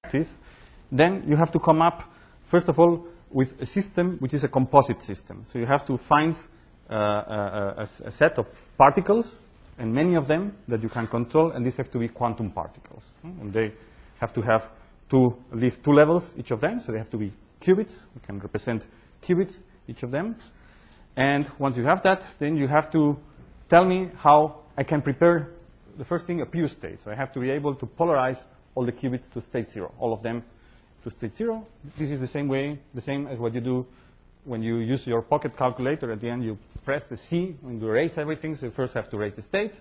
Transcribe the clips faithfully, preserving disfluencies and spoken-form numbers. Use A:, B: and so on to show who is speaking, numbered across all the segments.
A: practice, then you have to come up, first of all, with a system which is a composite system. So you have to find uh, a, a, a set of particles, and many of them that you can control, and these have to be quantum particles. And they have to have two, at least two levels, each of them, so they have to be qubits. We can represent qubits, each of them. And once you have that, then you have to tell me how I can prepare, the first thing, a pure state. So I have to be able to polarize all the qubits to state zero, all of them to state zero. This is the same way, the same as what you do when you use your pocket calculator. At the end, you press the C when you erase everything. So you first have to erase the state.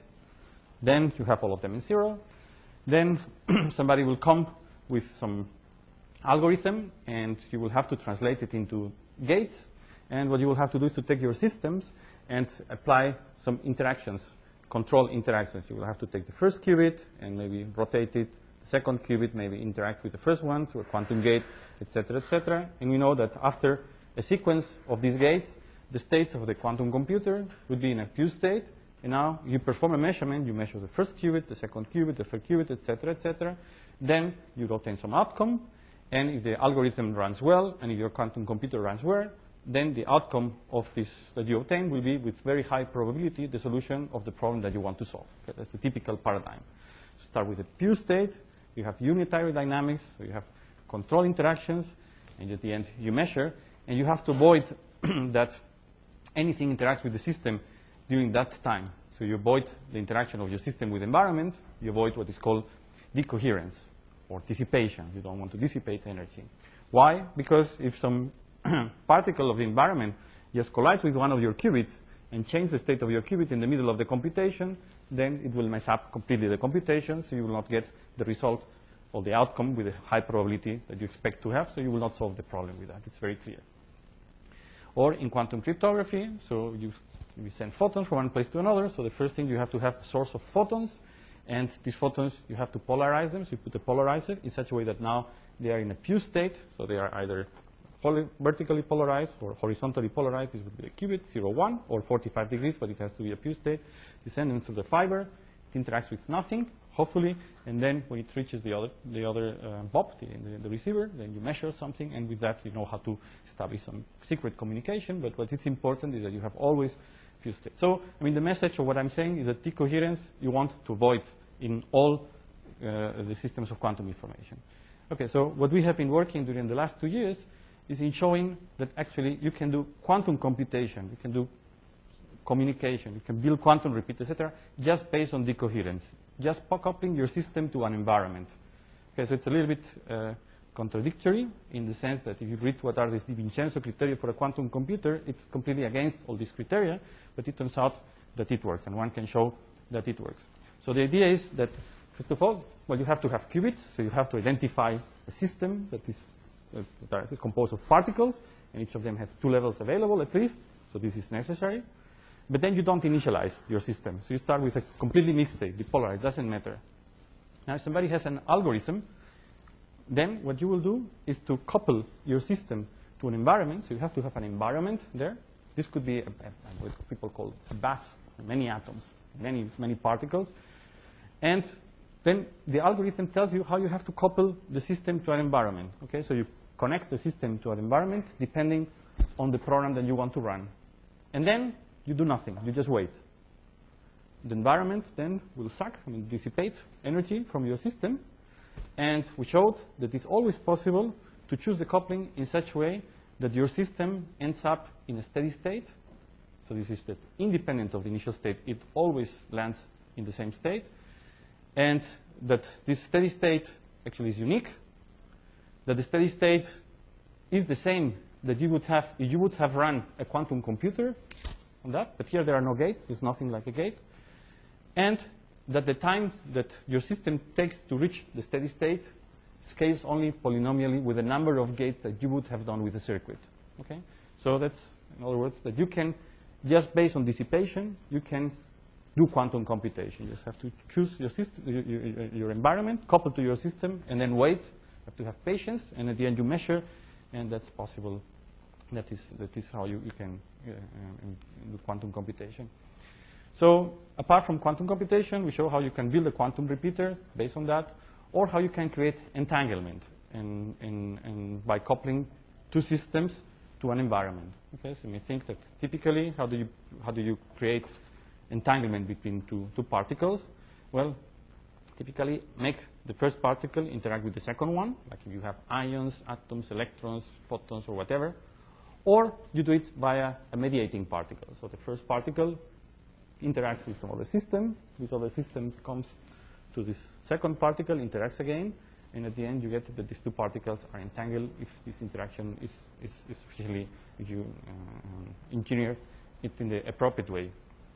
A: Then you have all of them in zero. Then somebody will come with some algorithm, and you will have to translate it into gates. And what you will have to do is to take your systems and apply some interactions, control interactions. You will have to take the first qubit and maybe rotate it. The second qubit maybe interact with the first one through a quantum gate, et cetera, et cetera. And we know that after a sequence of these gates, the state of the quantum computer would be in a pure state. And now you perform a measurement. You measure the first qubit, the second qubit, the third qubit, et cetera, et cetera. Then you obtain some outcome. And if the algorithm runs well, and if your quantum computer runs well, then the outcome of this that you obtain will be, with very high probability, the solution of the problem that you want to solve. Okay, that's the typical paradigm. Start with a pure state. You have unitary dynamics, so you have control interactions, and at the end you measure. And you have to avoid that anything interacts with the system during that time. So you avoid the interaction of your system with the environment. You avoid what is called decoherence or dissipation. You don't want to dissipate energy. Why? Because if some particle of the environment just collides with one of your qubits and changes the state of your qubit in the middle of the computation, then it will mess up completely the computation, so you will not get the result or the outcome with a high probability that you expect to have, so you will not solve the problem with that. It's very clear. Or in quantum cryptography, so you, you send photons from one place to another, so the first thing you have to have a source of photons, and these photons, you have to polarize them, so you put a polarizer in such a way that now they are in a pure state, so they are either Poly vertically polarized or horizontally polarized. This would be the qubit, zero, one, or forty-five degrees, but it has to be a pure state. You send them to the fiber. It interacts with nothing, hopefully, and then when it reaches the other, the other uh, B O P, the, the, the receiver, then you measure something, and with that you know how to establish some secret communication. But what is important is that you have always pure state. So, I mean, the message of what I'm saying is that decoherence you want to avoid in all uh, the systems of quantum information. Okay, so what we have been working during the last two years is in showing that actually you can do quantum computation, you can do communication, you can build quantum repeaters, et cetera, just based on decoherence, just coupling your system to an environment. Okay, so it's a little bit uh, contradictory in the sense that if you read what are the Di Vincenzo criteria for a quantum computer, it's completely against all these criteria, but it turns out that it works, and one can show that it works. So the idea is that, first of all, well, you have to have qubits, so you have to identify a system that is that is composed of particles, and each of them has two levels available at least, so this is necessary. But then you don't initialize your system, so you start with a completely mixed state, dipolarized, it doesn't matter. Now if somebody has an algorithm, then what you will do is to couple your system to an environment, so you have to have an environment there. This could be a, a, what people call a bath, many atoms, many, many particles, and then the algorithm tells you how you have to couple the system to an environment. Okay, so you connect the system to an environment depending on the program that you want to run. And then you do nothing, you just wait. The environment then will suck, I mean, dissipate energy from your system. And we showed that it's always possible to choose the coupling in such a way that your system ends up in a steady state. So this is that independent of the initial state, it always lands in the same state. And that this steady state actually is unique, that the steady state is the same that you would have if you would have run a quantum computer on that, but here there are no gates, there's nothing like a gate, and that the time that your system takes to reach the steady state scales only polynomially with the number of gates that you would have done with the circuit. Okay? So that's, in other words, that you can, just based on dissipation, you can do quantum computation. You just have to choose your system, your, your, your environment, couple to your system, and then wait. You have to have patience, and at the end you measure, and that's possible. That is, that is how you, you can uh, do quantum computation. So apart from quantum computation, we show how you can build a quantum repeater based on that, or how you can create entanglement in, in, in by coupling two systems to an environment. Okay, so you may think that typically, how do you, how do you create entanglement between two, two particles? Well, typically make the first particle interact with the second one, like if you have ions, atoms, electrons, photons, or whatever, or you do it via a mediating particle. So the first particle interacts with some other system, this other system comes to this second particle, interacts again, and at the end you get that these two particles are entangled if this interaction is, is, is officially, if you uh, um, engineer it in the appropriate way.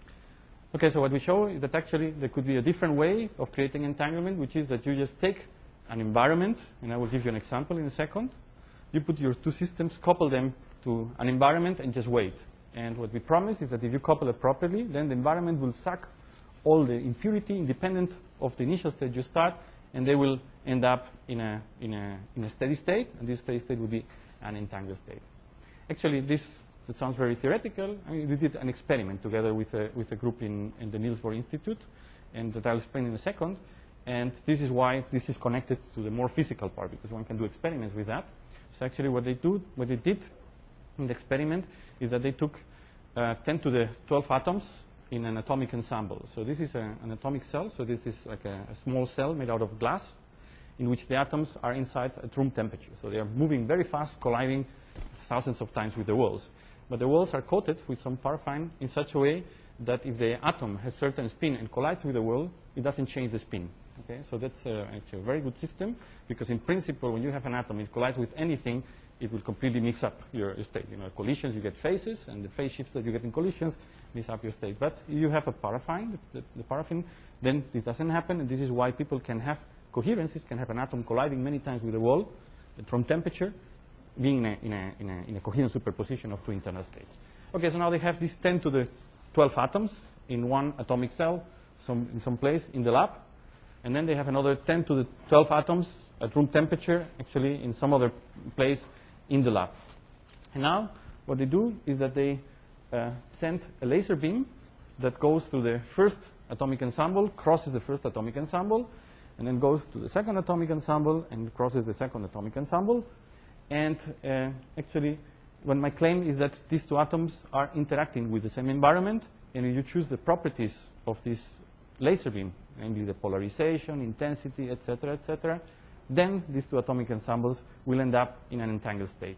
A: Okay, so what we show is that actually there could be a different way of creating entanglement, which is that you just take an environment, and I will give you an example in a second. You put your two systems, couple them to an environment, and just wait. And what we promise is that if you couple it properly, then the environment will suck all the impurity independent of the initial state you start, and they will end up in a, in a, in a steady state, and this steady state will be an entangled state. Actually, this that sounds very theoretical. I mean, we did an experiment together with a, with a group in, in the Niels Bohr Institute, and that I'll explain in a second. And this is why this is connected to the more physical part, because one can do experiments with that. So actually what they, do, what they did in the experiment is that they took uh, ten to the twelve atoms in an atomic ensemble. So this is a, an atomic cell. So this is like a, a small cell made out of glass in which the atoms are inside at room temperature. So they are moving very fast, colliding thousands of times with the walls. But the walls are coated with some paraffin in such a way that if the atom has certain spin and collides with the wall, it doesn't change the spin. Okay? So that's uh, actually a very good system, because in principle, when you have an atom, it collides with anything, it will completely mix up your, your state. You know, collisions, you get phases, and the phase shifts that you get in collisions mix up your state. But if you have a paraffin, the, the paraffin, then this doesn't happen, and this is why people can have coherences, can have an atom colliding many times with the wall from temperature, being in a, in, a, in, a, in a coherent superposition of two internal states. Okay, so now they have these ten to the twelve atoms in one atomic cell, some, in some place in the lab, and then they have another ten to the twelve atoms at room temperature, actually in some other place in the lab. And now what they do is that they uh, send a laser beam that goes through the first atomic ensemble, crosses the first atomic ensemble, and then goes to the second atomic ensemble and crosses the second atomic ensemble. And uh, actually, when my claim is that these two atoms are interacting with the same environment, and you choose the properties of this laser beam, namely the polarization, intensity, et cetera, et cetera, then these two atomic ensembles will end up in an entangled state.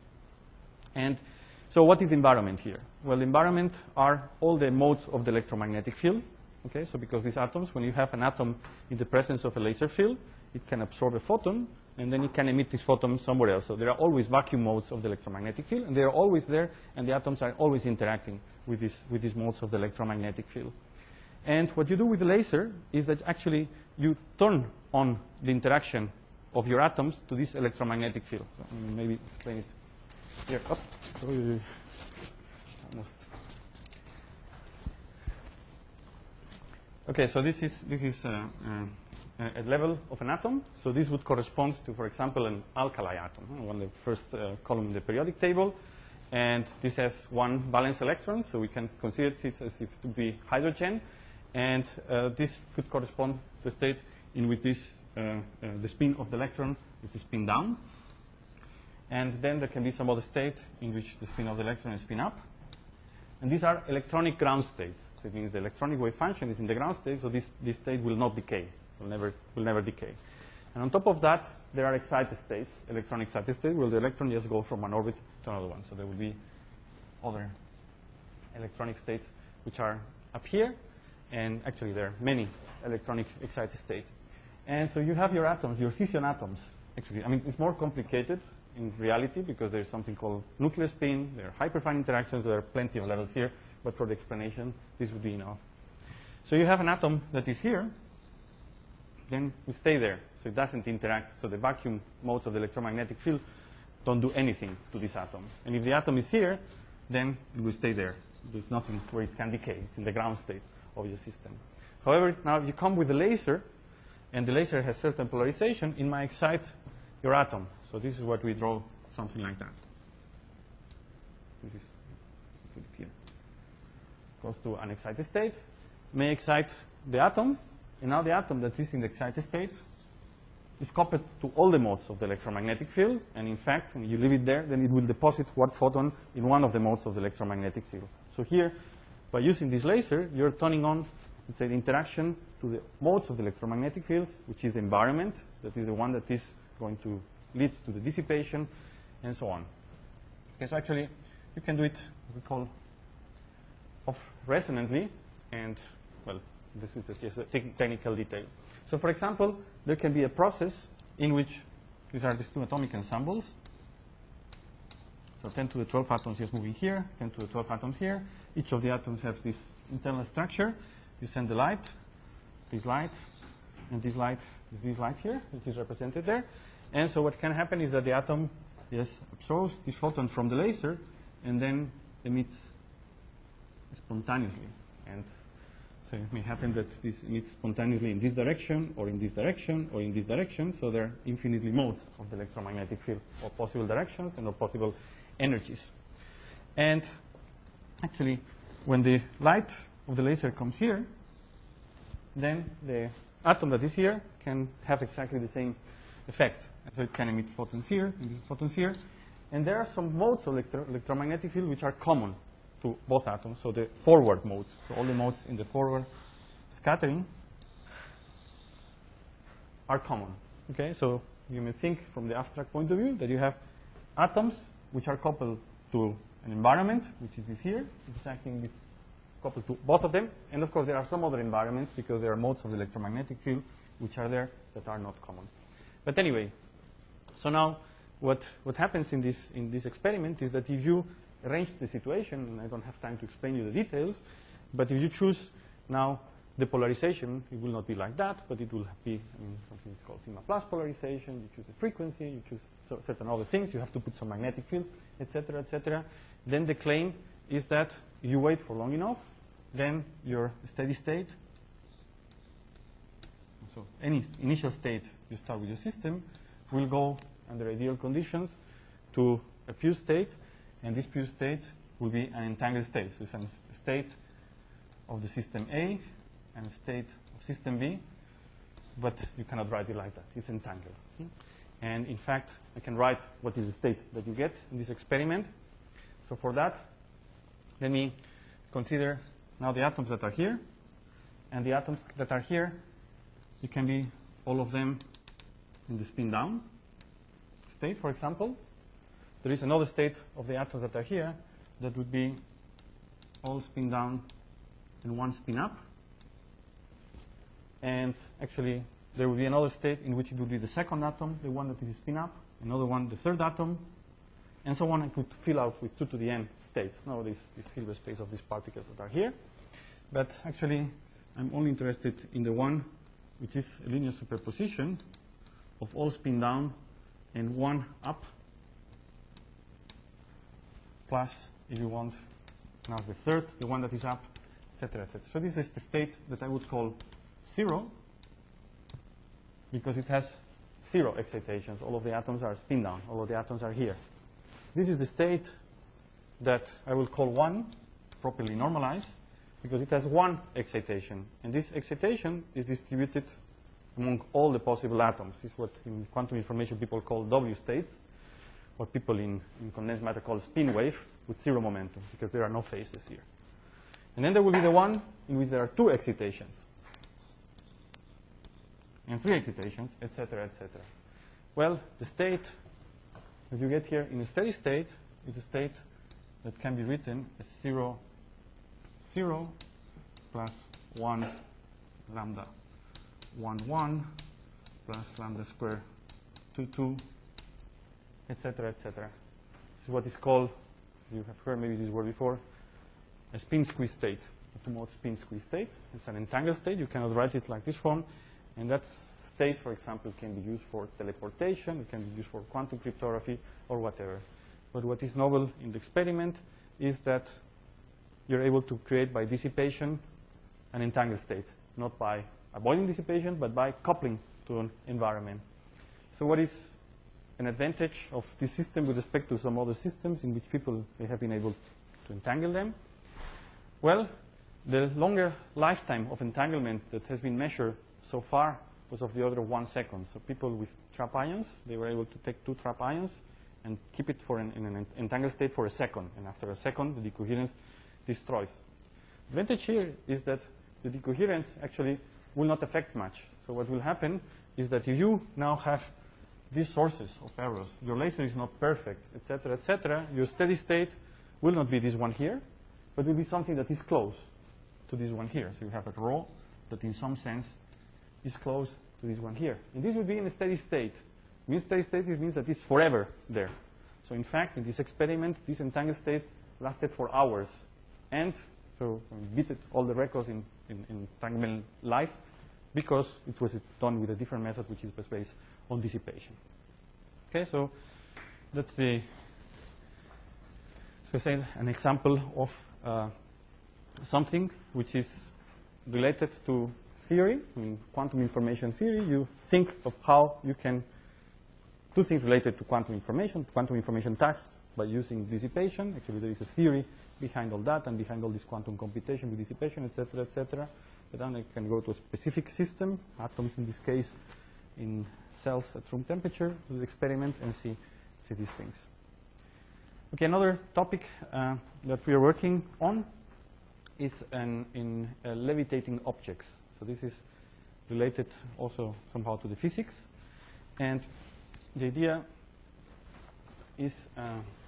A: And so what is environment here? Well, environment are all the modes of the electromagnetic field. Okay, so because these atoms, when you have an atom in the presence of a laser field, it can absorb a photon, and then it can emit this photon somewhere else. So there are always vacuum modes of the electromagnetic field, and they are always there, and the atoms are always interacting with, this, with these modes of the electromagnetic field. And what you do with the laser is that actually you turn on the interaction of your atoms to this electromagnetic field. So maybe explain it here. Oh, sorry. Almost. Okay, so this is, this is uh, uh, at level of an atom. So this would correspond to, for example, an alkali atom, one of the first uh, column in the periodic table. And this has one valence electron, so we can consider it as if to be hydrogen. And uh, this could correspond to a state in which this, uh, uh, the spin of the electron is spin down. And then there can be some other state in which the spin of the electron is spin up. And these are electronic ground states. So it means the electronic wave function is in the ground state, so this, this state will not decay. Will never, will never decay. And on top of that, there are excited states, electronic excited states, where the electron just goes from one orbit to another one. So there will be other electronic states which are up here. And actually, there are many electronic excited states. And so you have your atoms, your scission atoms. Actually, I mean, it's more complicated in reality because there's something called nuclear spin. There are hyperfine interactions. There are plenty of levels here. But for the explanation, this would be enough. So you have an atom that is here. Then we stay there, so it doesn't interact. So the vacuum modes of the electromagnetic field don't do anything to this atom. And if the atom is here, then it will stay there. There's nothing where it can decay. It's in the ground state of your system. However, now you come with a laser, and the laser has certain polarization. It might excite your atom. So this is what we draw, something like that. This is put it here. Goes to an excited state, may excite the atom. And now the atom that is in the excited state is coupled to all the modes of the electromagnetic field, and in fact, when you leave it there, then it will deposit one photon in one of the modes of the electromagnetic field. So here, by using this laser, you're turning on, let's say, the interaction to the modes of the electromagnetic field, which is the environment, that is the one that is going to lead to the dissipation, and so on. Okay, so actually, you can do it, we call, off resonantly, and, well, this is just a te technical detail. So, for example, there can be a process in which these are these two atomic ensembles. So ten to the twelve atoms is moving here, ten to the twelve atoms here. Each of the atoms has this internal structure. You send the light, this light, and this light is this light here, which is represented there. And so what can happen is that the atom, yes, absorbs this photon from the laser and then emits spontaneously. And so it may happen that this emits spontaneously in this direction, or in this direction, or in this direction. So there are infinitely modes of the electromagnetic field, or possible directions and or possible energies. And actually, when the light of the laser comes here, then the atom that is here can have exactly the same effect. So it can emit photons here, emit photons here. And there are some modes of electro electromagnetic field which are common to both atoms, so the forward modes, so all the modes in the forward scattering are common. Okay, so you may think from the abstract point of view that you have atoms which are coupled to an environment, which is this here, it's acting with coupled to both of them, and of course there are some other environments because there are modes of the electromagnetic field which are there that are not common. But anyway, so now what what happens in this in this experiment is that if you arrange the situation, and I don't have time to explain you the details, but if you choose now the polarization, it will not be like that, but it will be I mean, something called sigma plus polarization. You choose the frequency, you choose so certain other things, you have to put some magnetic field, et cetera, et cetera. Then the claim is that if you wait for long enough, then your steady state, so any initial state you start with your system, will go under ideal conditions to a pure state, and this pure state will be an entangled state. So it's a state of the system A and a state of system B, but you cannot write it like that. It's entangled. And in fact, I can write what is the state that you get in this experiment. So for that, let me consider now the atoms that are here. And the atoms that are here, you can be all of them in the spin down state, for example. There is another state of the atoms that are here that would be all spin down and one spin up. And actually, there will be another state in which it would be the second atom, the one that is spin up, another one, the third atom, and so on. I could fill out with two to the n states, now this, this Hilbert space of these particles that are here. But actually, I'm only interested in the one which is a linear superposition of all spin down and one up, plus, if you want, now the third, the one that is up, et cetera, et cetera. So this is the state that I would call zero, because it has zero excitations. All of the atoms are spin down. All of the atoms are here. This is the state that I will call one, properly normalized, because it has one excitation. And this excitation is distributed among all the possible atoms. This is what in quantum information people call W states, what people in, in condensed matter call spin wave with zero momentum, because there are no phases here. And then there will be the one in which there are two excitations, and three excitations, et cetera, et cetera. Well, the state that you get here in a steady state is a state that can be written as zero, zero plus one lambda, one, one plus lambda square, two, two, et cetera, et cetera. This is what is called, you have heard maybe this word before, a spin squeeze state, a two-mode spin squeeze state. It's an entangled state. You cannot write it like this form. And that state, for example, can be used for teleportation, it can be used for quantum cryptography, or whatever. But what is novel in the experiment is that you're able to create by dissipation an entangled state, not by avoiding dissipation, but by coupling to an environment. So what is an advantage of this system with respect to some other systems in which people they have been able to entangle them? Well, the longer lifetime of entanglement that has been measured so far was of the order of one second. So people with trap ions, they were able to take two trap ions and keep it for an, in an entangled state for a second. And after a second, the decoherence destroys. The advantage here is that the decoherence actually will not affect much. So what will happen is that if you now have these sources of errors, your laser is not perfect, et cetera, et cetera, your steady state will not be this one here, but will be something that is close to this one here. So you have a rho that in some sense is close to this one here. And this will be in a steady state. In steady state, it means that it's forever there. So in fact, in this experiment, this entangled state lasted for hours. And so we beat all the records in, in, in entanglement life because it was done with a different method, which is based on dissipation. Okay, so that's the, so I say an example of uh, something which is related to theory. In quantum information theory, you think of how you can do things related to quantum information, quantum information tasks by using dissipation. Actually, there is a theory behind all that and behind all this quantum computation with dissipation, et cetera, et cetera. But then I can go to a specific system, atoms in this case, in cells at room temperature, do the experiment and see, see these things. Okay, another topic uh, that we are working on is an, in uh, levitating objects. So this is related also somehow to the physics. And the idea is uh,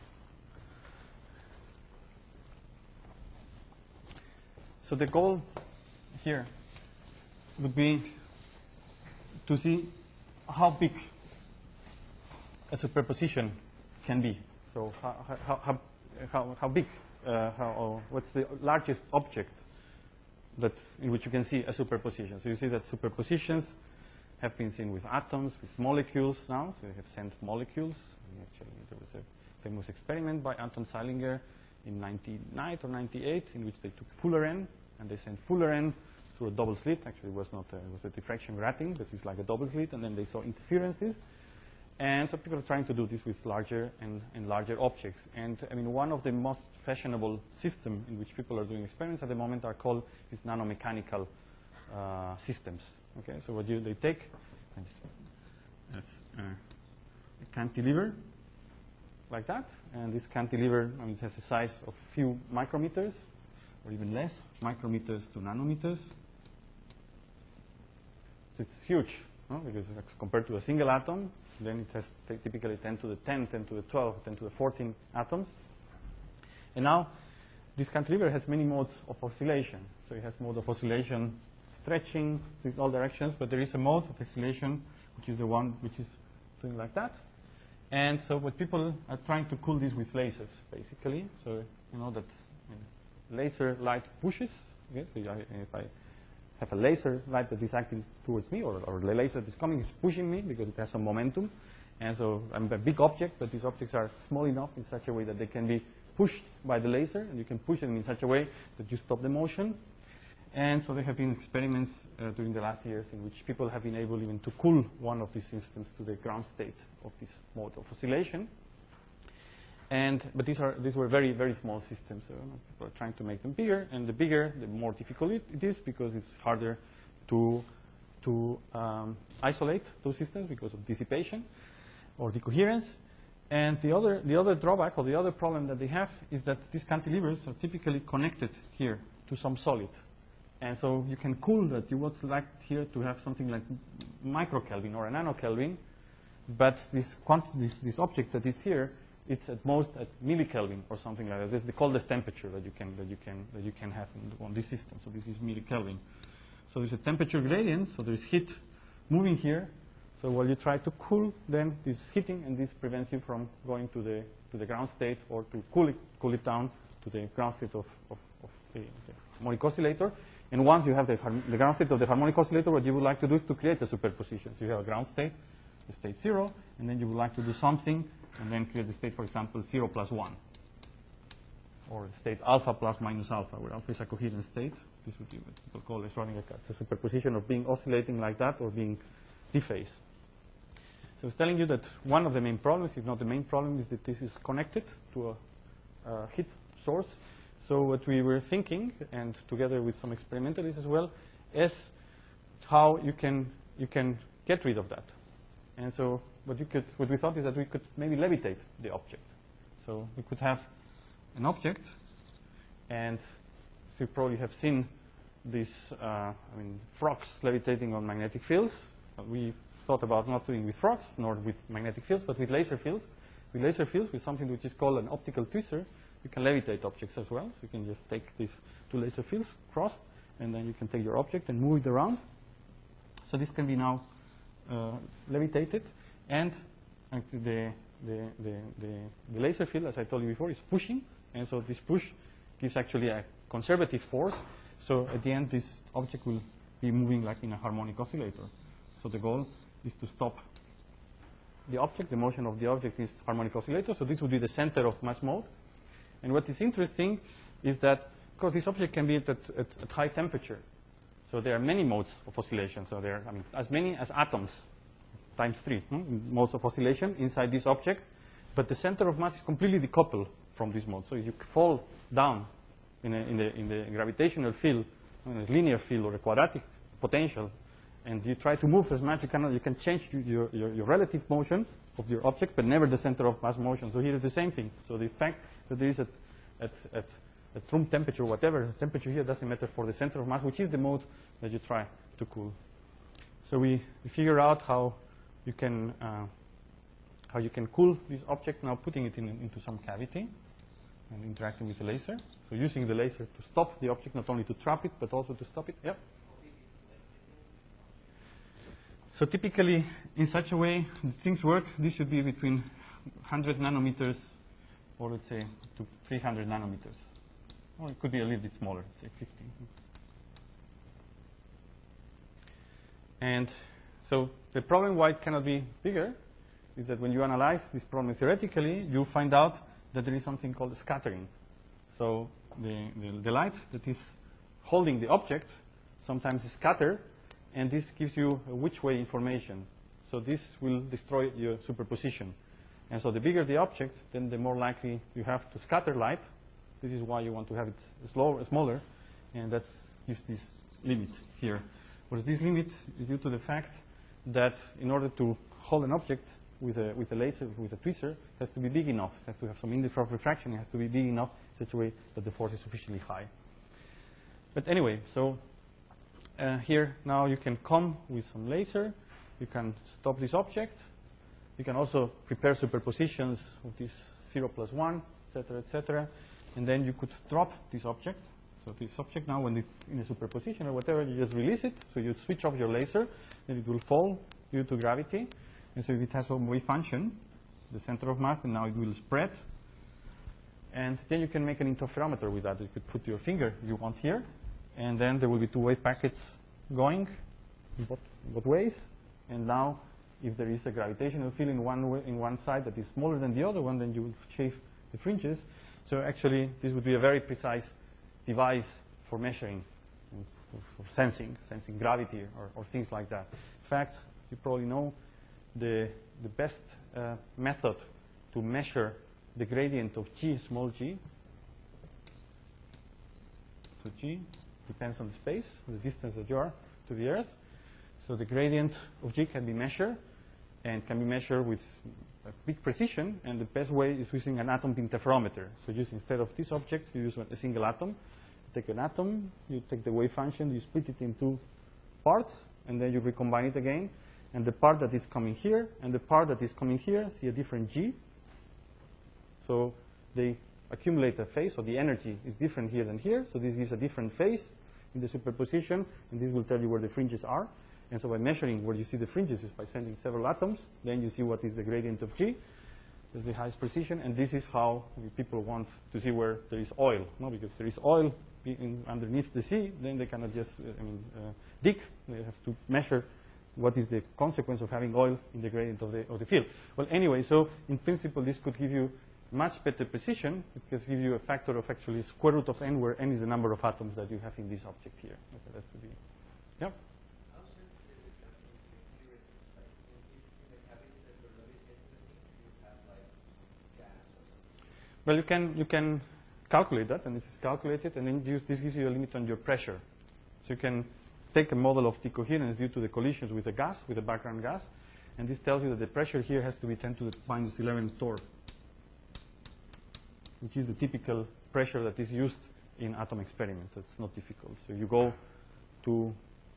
A: so the goal here would be to see how big a superposition can be. So how, how, how, how, how big, uh, how, what's the largest object that's in which you can see a superposition. So you see that superpositions have been seen with atoms, with molecules now. So they have sent molecules. Actually, there was a famous experiment by Anton Zeilinger in ninety-nine or ninety-eight in which they took Fullerene and they sent Fullerene through a double slit. Actually, it was not a, it was a diffraction grating, but it's like a double slit, and then they saw interferences. And so people are trying to do this with larger and, and larger objects. And I mean, one of the most fashionable systems in which people are doing experiments at the moment are called these nanomechanical uh, systems. Okay, so what you, they take as uh, a cantilever like that, and this cantilever I mean, it has a size of few micrometers or even less, micrometers to nanometers. So it's huge, no? Because compared to a single atom, then it has typically ten to the ten, ten to the twelve, ten to the fourteen atoms. And now this cantilever has many modes of oscillation. So it has mode of oscillation stretching in all directions, but there is a mode of oscillation which is the one which is doing like that. And so what people are trying to cool this with lasers, basically. So you know that I mean, laser light pushes. Okay? So I, if I have a laser light that is acting towards me, or, or the laser that is coming is pushing me because it has some momentum. And so I'm a big object, but these objects are small enough in such a way that they can be pushed by the laser, and you can push them in such a way that you stop the motion. And so there have been experiments uh, during the last years in which people have been able even to cool one of these systems to the ground state of this mode of oscillation. And, but these, are, these were very, very small systems. So people are trying to make them bigger. And the bigger, the more difficult it, it is because it's harder to, to um, isolate those systems because of dissipation or decoherence. And the other, the other drawback or the other problem that they have is that these cantilevers are typically connected here to some solid. And so you can cool that. You would like here to have something like microkelvin or a nanokelvin, but this, this, this object that is here, it's at most at millikelvin or something like that. This is the coldest temperature that you can, that you can, that you can have in, on this system. So this is millikelvin. So there's a temperature gradient, so there's heat moving here. So while you try to cool, then this is heating, and this prevents you from going to the, to the ground state or to cool it, cool it down to the ground state of, of, of the, the harmonic oscillator. And once you have the, the ground state of the harmonic oscillator, what you would like to do is to create a superposition. So you have a ground state, the state zero, and then you would like to do something, and then create the state, for example, zero plus one. Or state alpha plus minus alpha, where alpha is a coherent state. This would be what people call a Schrodinger cut. It's a superposition of being oscillating like that or being dephased. So it's telling you that one of the main problems, if not the main problem, is that this is connected to a, a heat source. So what we were thinking, and together with some experimentalists as well, is how you can you can get rid of that. And so what, you could, what we thought is that we could maybe levitate the object. So we could have an object, and so you probably have seen these, uh, I mean, frogs levitating on magnetic fields. Uh, we thought about not doing with frogs, nor with magnetic fields, but with laser fields. With laser fields, with something which is called an optical twister, you can levitate objects as well. So you can just take these two laser fields crossed, and then you can take your object and move it around. So this can be now uh, levitated, and uh, the, the, the, the, the laser field, as I told you before, is pushing, and so this push gives actually a conservative force. So at the end, this object will be moving like in a harmonic oscillator. So the goal is to stop the object. The motion of the object is harmonic oscillator. So this would be the center of mass mode. And what is interesting is that, because this object can be at, at, at high temperature, so there are many modes of oscillation. So there are, I mean, as many as atoms times three hmm, modes of oscillation inside this object. But the center of mass is completely decoupled from this mode. So if you fall down in, a, in, the, in the gravitational field, in a linear field or a quadratic potential, and you try to move as much you can, you can change your, your, your relative motion of your object, but never the center of mass motion. So here is the same thing. So the fact that there is at, at, at, at room temperature, whatever temperature here doesn't matter for the center of mass, which is the mode that you try to cool. So we, we figure out how you can uh, how you can cool this object, now putting it in, into some cavity and interacting with the laser. So using the laser to stop the object, not only to trap it, but also to stop it. Yep. So typically, in such a way, the things work. This should be between one hundred nanometers, or let's say to three hundred nanometers. Or it could be a little bit smaller, say fifty. And so the problem why it cannot be bigger is that when you analyze this problem theoretically, you find out that there is something called scattering. So the, the, the light that is holding the object sometimes is scattered, and this gives you a which way information. So this will destroy your superposition. And so the bigger the object, then the more likely you have to scatter light. This is why you want to have it slower, smaller, and that's gives this limit here. Whereas this limit is due to the fact that in order to hold an object with a, with a laser, with a twister, it has to be big enough. It has to have some index of refraction. It has to be big enough in such a way that the force is sufficiently high. But anyway, so uh, here now you can come with some laser. You can stop this object. You can also prepare superpositions of this zero plus one, et cetera, et cetera. And then you could drop this object. So this object now, when it's in a superposition or whatever, you just release it. So you switch off your laser, and it will fall due to gravity. And so if it has some wave function, the center of mass, and now it will spread. And then you can make an interferometer with that. You could put your finger you want here, and then there will be two wave packets going in both, both ways. And now, if there is a gravitational field in one way, in one side that is smaller than the other one, then you will shave the fringes. So actually, this would be a very precise device for measuring, for, for sensing, sensing gravity or, or things like that. In fact, you probably know the, the best uh, method to measure the gradient of g, small g. So g depends on the space, the distance that you are to the Earth. So the gradient of g can be measured, and can be measured with a big precision, and the best way is using an atom interferometer. So use, instead of this object, you use a single atom. You take an atom, you take the wave function, you split it into parts, and then you recombine it again. And the part that is coming here and the part that is coming here see a different g. So they accumulate a phase, so the energy is different here than here. So this gives a different phase in the superposition, and this will tell you where the fringes are. And so by measuring where you see the fringes is by sending several atoms, then you see what is the gradient of G. That's the highest precision, and this is how people want to see where there is oil. No, because there is oil in, underneath the sea, then they cannot just uh, I mean, uh, dig. They have to measure what is the consequence of having oil in the gradient of the, of the field. Well, anyway, so in principle, this could give you much better precision. It can give you a factor of actually square root of n, where n is the number of atoms that you have in this object here. Okay, that would be, yeah. Well, you can you can calculate that, and this is calculated, and then use, this gives you a limit on your pressure. So you can take a model of decoherence due to the collisions with the gas, with the background gas, and this tells you that the pressure here has to be ten to the minus eleven torr, which is the typical pressure that is used in atom experiments. It's not difficult. So you go to,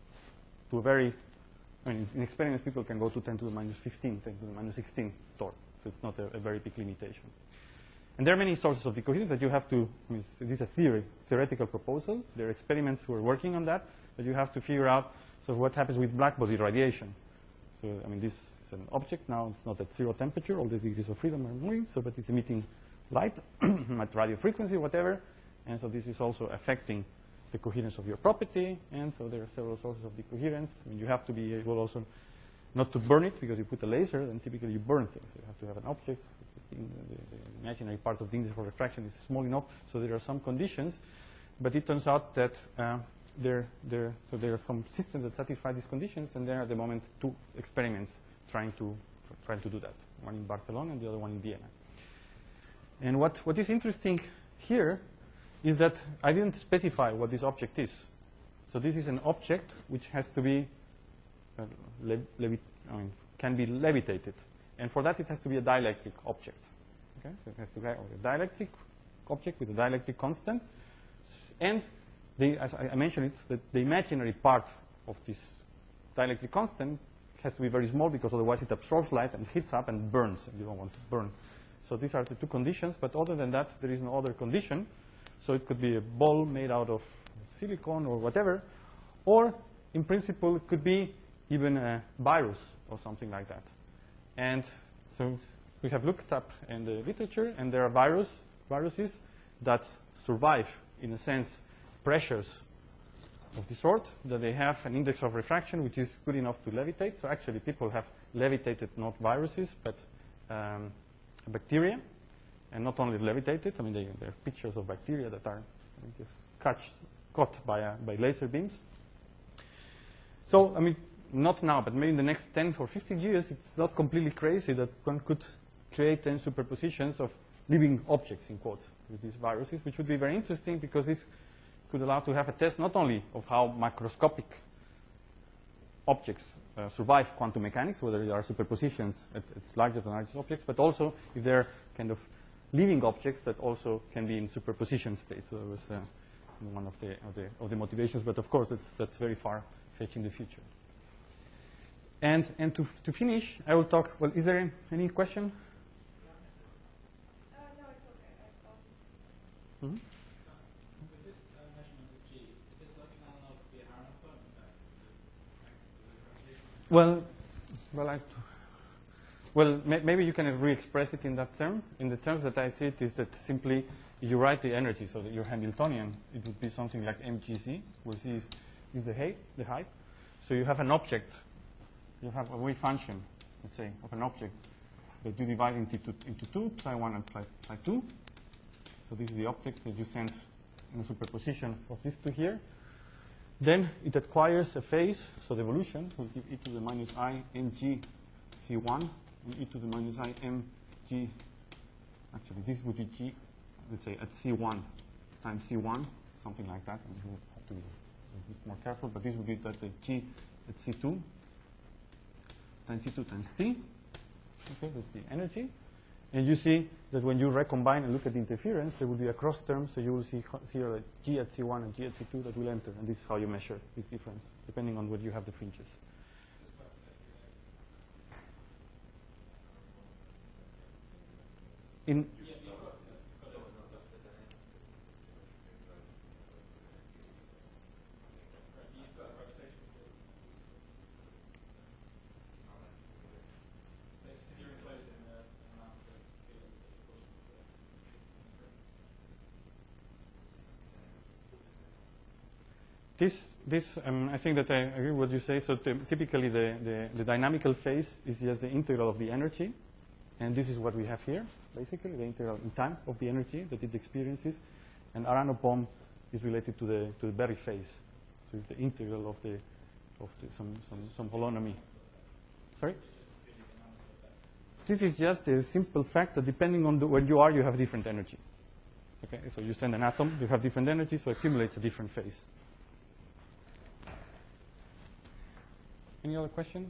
A: to a very, I mean, in experiments people can go to ten to the minus fifteen, ten to the minus sixteen torr. So it's not a, a very big limitation. And there are many sources of decoherence that you have to, I mean, this is a theory, theoretical proposal. There are experiments who are working on that, but you have to figure out so what happens with black body radiation. So, I mean, this is an object now. It's not at zero temperature. All the degrees of freedom are moving, so but it's emitting light at radio frequency, whatever. And so this is also affecting the coherence of your property. And so there are several sources of decoherence. I mean, you have to be able also not to burn it, because you put a laser, then typically you burn things. So you have to have an object. The, the, the imaginary part of the index for refraction is small enough, so there are some conditions. But it turns out that uh, there, there, so there are some systems that satisfy these conditions, and there are at the moment two experiments trying to trying to do that. One in Barcelona and the other one in Vienna. And what what is interesting here is that I didn't specify what this object is. So this is an object which has to be uh, le levi I mean, can be levitated. And for that, it has to be a dielectric object. Okay? So it has to be a dielectric object with a dielectric constant. And the, as I mentioned it, that the imaginary part of this dielectric constant has to be very small, because otherwise it absorbs light and heats up and burns, and you don't want to burn. So these are the two conditions. But other than that, there is no other condition. So it could be a ball made out of silicon or whatever. Or, in principle, it could be even a virus or something like that. And so we have looked up in the literature, and there are virus, viruses that survive, in a sense, pressures of the sort, that they have an index of refraction which is good enough to levitate. So actually people have levitated not viruses, but um, bacteria, and not only levitated. I mean, they, there are pictures of bacteria that are I mean, just catch, caught by, uh, by laser beams. So, I mean, not now, but maybe in the next ten or fifteen years, it's not completely crazy that one could create ten superpositions of living objects, in quotes, with these viruses, which would be very interesting, because this could allow to have a test not only of how macroscopic objects uh, survive quantum mechanics, whether there are superpositions at, at larger than largest objects, but also if they're kind of living objects that also can be in superposition state. So that was uh, one of the, of the, of the motivations, but of course, it's, that's very far-fetched in the future. And, and to, to finish, I will talk, well, is there any question?
B: Uh, no, it's okay. I thought.
A: Mm-hmm.
C: With this uh, measurement of G, is this like an analog to the Aharonov effect?
A: Well, well, I, well, may, maybe you can re-express it in that term. In the terms that I see it is that simply you write the energy, so that you're Hamiltonian, it would be something like mgc, where c is, is the height, the height. So you have an object. You have a wave function, let's say, of an object that you divide into, into two, psi one and psi, psi two. So this is the object that you send in a superposition of these two here. Then it acquires a phase, so the evolution will give e to the minus I mg c one and e to the minus I mg. Actually, this would be g, let's say, at c one times c one, something like that. And you have to be a bit more careful, but this would be that the g at c two. Times c two times t. Okay, that's the energy. And you see that when you recombine and look at the interference, there will be a cross term, so you will see here a g at c one and g at c two that will enter, and this is how you measure this difference, depending on where you have the fringes. In This, this um, I think that I agree with what you say. So typically the, the, the dynamical phase is just the integral of the energy. And this is what we have here, basically, the integral in time of the energy that it experiences. And Aharonov bomb is related to the, to the Berry phase. So it's the integral of, the, of the, some, some, some holonomy. Sorry? This is just a simple fact that depending on the, where you are, you have different energy. Okay, so you send an atom, you have different energy, so it accumulates a different phase. Any other question?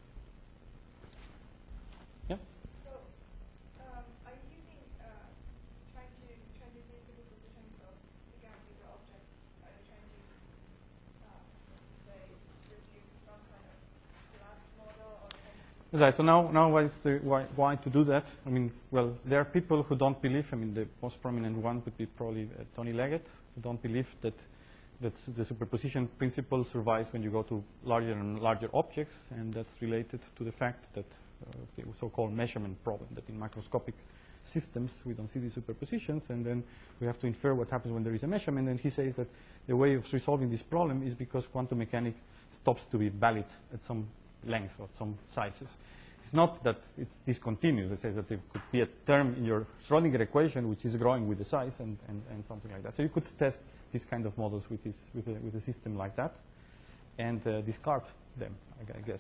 A: Yeah?
B: So, um, are you using, uh, trying to, trying to see superpositions of the gap with the object? Are you trying to, uh, say, reduce some kind of collapse model or trying to see?
A: Right, so now, now why, is the, why, why to do that? I mean, well, there are people who don't believe, I mean, the most prominent one would be probably uh, Tony Leggett, who don't believe that, that the superposition principle survives when you go to larger and larger objects, and that's related to the fact that uh, the so-called measurement problem, that in macroscopic systems we don't see these superpositions, and then we have to infer what happens when there is a measurement, and he says that the way of resolving this problem is because quantum mechanics stops to be valid at some length or some sizes. It's not that it's discontinuous. It says that there could be a term in your Schrodinger equation which is growing with the size and, and, and something like that. So you could test these kind of models with, this, with, a, with a system like that and uh, discard them, I guess.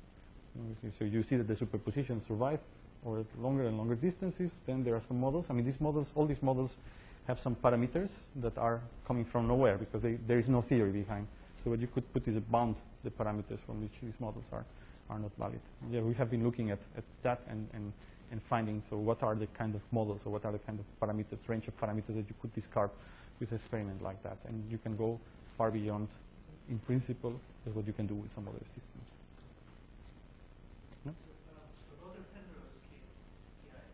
A: So you see that the superpositions survive over longer and longer distances. Then there are some models. I mean, these models, all these models have some parameters that are coming from nowhere because they, there is no theory behind. So what you could put is a bound the parameters from which these models are, are not valid. Yeah, we have been looking at, at that and, and, and finding, so what are the kind of models or what are the kind of parameters, range of parameters that you could discard with an experiment like that. And you can go far beyond, in principle, is what you can do with some other systems. No?
C: So Roger Penrose came here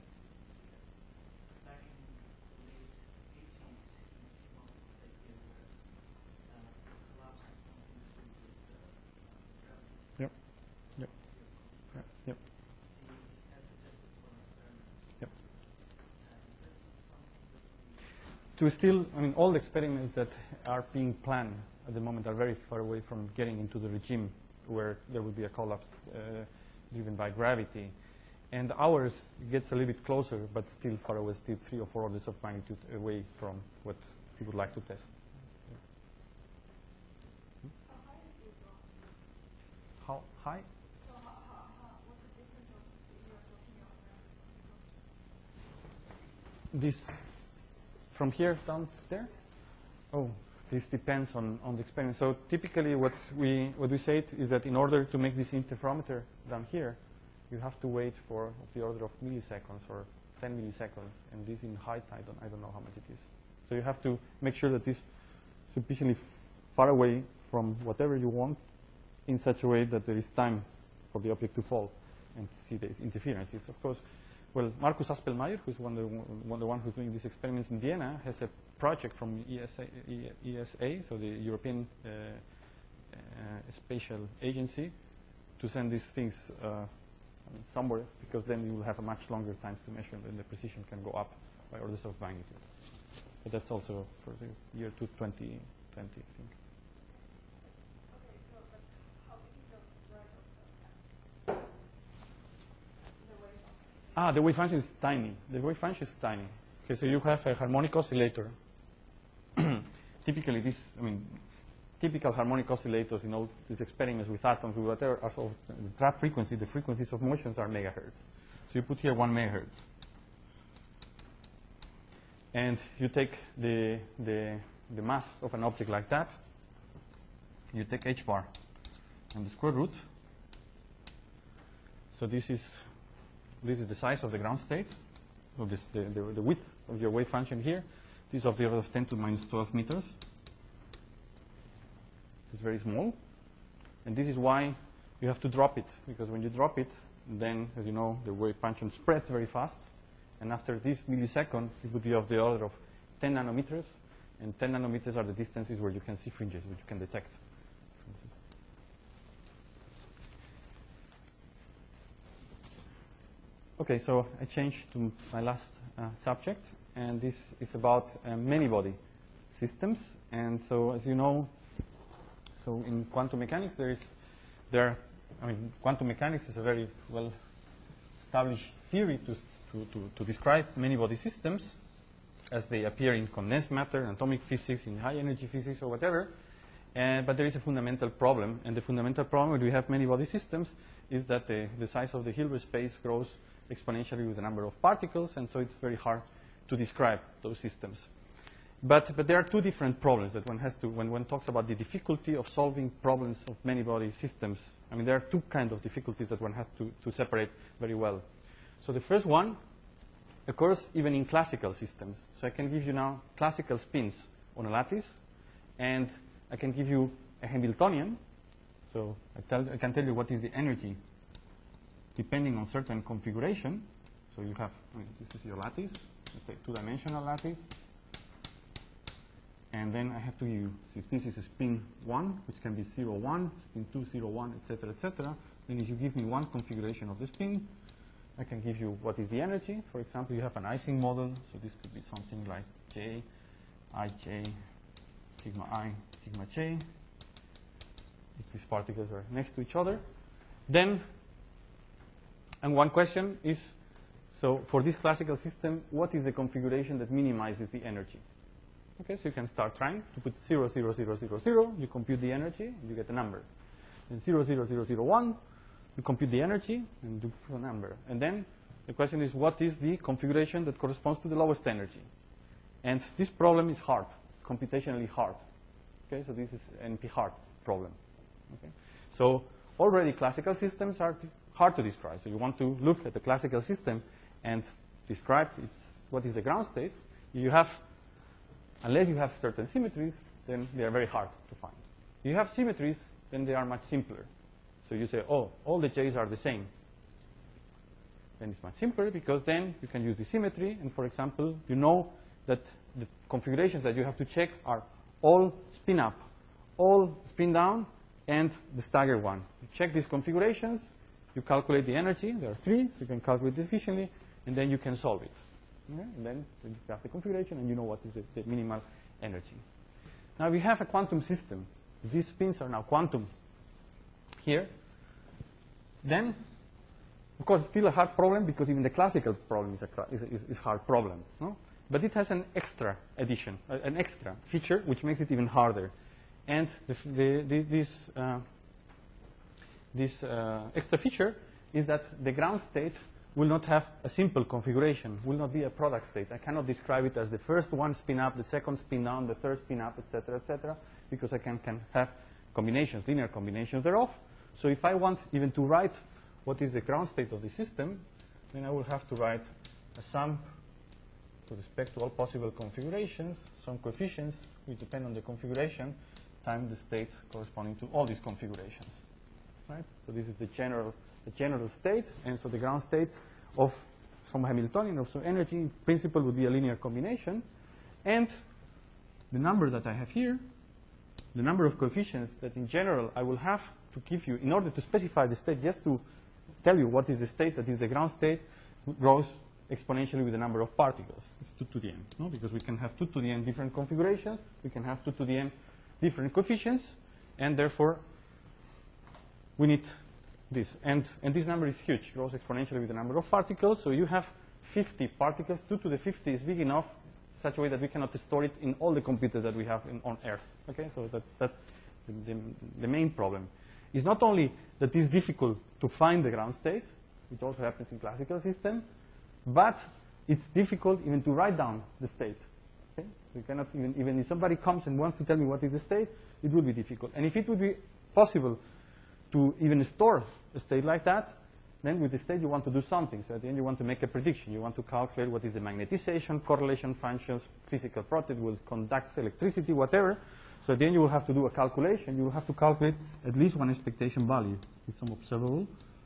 C: back in the late eighties in one idea where uh, collapsing something to do with uh, gravity.
A: Yep. Yep. Yep. Yep.
C: He has suggested some experiments.
A: Yep.
C: And that is something that we
A: To still, I mean, all the experiments that are being planned at the moment are very far away from getting into the regime where there will be a collapse uh, driven by gravity. And ours gets a little bit closer, but still far away, still three or four orders of magnitude away from what we would like to test.
B: How high is your drop?
A: How high?
B: So, how, how, how, what's the distance of you are talking about?
A: This from here down there? Oh, this depends on, on the experiment. So typically what we, what we say is that in order to make this interferometer down here, you have to wait for the order of milliseconds or ten milliseconds, and this in height, I don't, I don't know how much it is. So you have to make sure that this is sufficiently far away from whatever you want in such a way that there is time for the object to fall and see the interferences. Of course, well, Markus Aspelmayer, who's one, the, one, the one who's doing these experiments in Vienna, has a project from E S A, E S A so the European uh, uh, Spatial Agency, to send these things uh, somewhere, because then you will have a much longer time to measure, and the precision can go up by orders of magnitude. But that's also for the year to twenty twenty, I think.
B: Okay, so but how big is the spread of the, the wave function?
A: Ah, the wave function is tiny. The wave function is tiny. Okay, so you have a harmonic oscillator. Typically, this, I mean, typical harmonic oscillators in all these experiments with atoms, with whatever, are sort of the trap frequency, the frequencies of motions are megahertz. So you put here one megahertz. And you take the, the, the mass of an object like that, you take h bar and the square root. So this is, this is the size of the ground state, so this, the, the, the width of your wave function here. This is of the order of ten to the minus twelve meters. This is very small. And this is why you have to drop it, because when you drop it, then, as you know, the wave function spreads very fast. And after this millisecond, it would be of the order of ten nanometers. And ten nanometers are the distances where you can see fringes, which you can detect. Okay, so I changed to my last uh, subject, and this is about uh, many-body systems. And so, as you know, so in quantum mechanics, there is, there, I mean, quantum mechanics is a very well-established theory to, to, to, to describe many-body systems as they appear in condensed matter, atomic physics, in high-energy physics, or whatever. Uh, but there is a fundamental problem, and the fundamental problem when we have many-body systems is that the, the size of the Hilbert space grows exponentially with the number of particles, and so it's very hard to describe those systems. But, but there are two different problems that one has to, when one talks about the difficulty of solving problems of many-body systems. I mean, there are two kinds of difficulties that one has to, to separate very well. So the first one occurs even in classical systems. So I can give you now classical spins on a lattice, and I can give you a Hamiltonian. So I, tell, I can tell you what is the energy depending on certain configuration. So you have, I mean, this is your lattice, let's say two-dimensional lattice. And then I have to give you, so if this is a spin one, which can be zero, one, spin two, zero, one, et cetera, et cetera, then if you give me one configuration of the spin, I can give you what is the energy. For example, you have an Ising model, so this could be something like J, Ij, sigma I, sigma j, if these particles are next to each other. Then, and one question is, so for this classical system, what is the configuration that minimizes the energy? Okay, so you can start trying to put zero, zero, zero, zero, zero, you compute the energy, and you get a number. And zero, zero, zero, zero, one, you compute the energy, and you put a number. And then the question is, what is the configuration that corresponds to the lowest energy? And this problem is hard. It's computationally hard. Okay, so this is an N P hard problem. Okay, so already classical systems are hard to describe. So you want to look at the classical system and describe its, what is the ground state. You have, unless you have certain symmetries, then they are very hard to find. If you have symmetries, then they are much simpler. So you say, oh, all the J's are the same. Then it's much simpler because then you can use the symmetry. And for example, you know that the configurations that you have to check are all spin up, all spin down, and the staggered one. You check these configurations, you calculate the energy. There are three. You can calculate it efficiently, and then you can solve it. Okay? And then you have the configuration, and you know what is the, the minimal energy. Now we have a quantum system. These spins are now quantum here. Then, of course, it's still a hard problem because even the classical problem is a is, is, is hard problem. No? But it has an extra addition, uh, an extra feature, which makes it even harder. And the, the, the, this, uh, this uh, extra feature is that the ground state will not have a simple configuration, will not be a product state. I cannot describe it as the first one spin up, the second spin down, the third spin up, et cetera, et cetera, because I can, can have combinations, linear combinations thereof. So if I want even to write what is the ground state of the system, then I will have to write a sum with respect to all possible configurations, some coefficients which depend on the configuration, times the state corresponding to all these configurations. Right? So this is the general, the general state, and so the ground state of some Hamiltonian of some energy in principle would be a linear combination. And the number that I have here, the number of coefficients that in general I will have to give you in order to specify the state, just to tell you what is the state that is the ground state, grows exponentially with the number of particles. It's two to the n, no? Because we can have two to the n different configurations, we can have two to the n different coefficients, and therefore we need this. And, and this number is huge, grows exponentially with the number of particles. So you have fifty particles. two to the fifty is big enough in such a way that we cannot store it in all the computers that we have in, on Earth. Okay, so that's, that's the, the, the main problem. It's not only that it's difficult to find the ground state, which also happens in classical systems, but it's difficult even to write down the state. Okay? So you cannot even, even if somebody comes and wants to tell me what is the state, it will be difficult. And if it would be possible to even store a state like that, then with the state you want to do something. So at the end you want to make a prediction. You want to calculate what is the magnetization, correlation functions, physical property, will conduct electricity, whatever. So at the end you will have to do a calculation. You will have to calculate at least one expectation value with some observable.